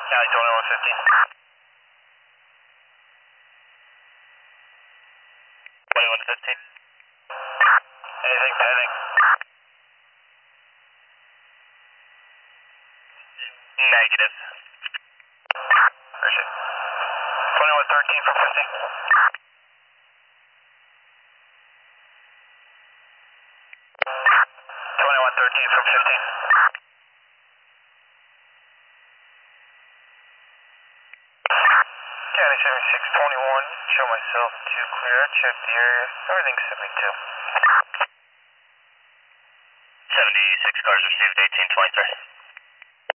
Yeah, 2115. 2115. Anything pending? Negative. Appreciate it. 2113 from 15. 2113 from 15. County 7621, show myself to clear, check the area, everything's 72. 76 cars received, 1823.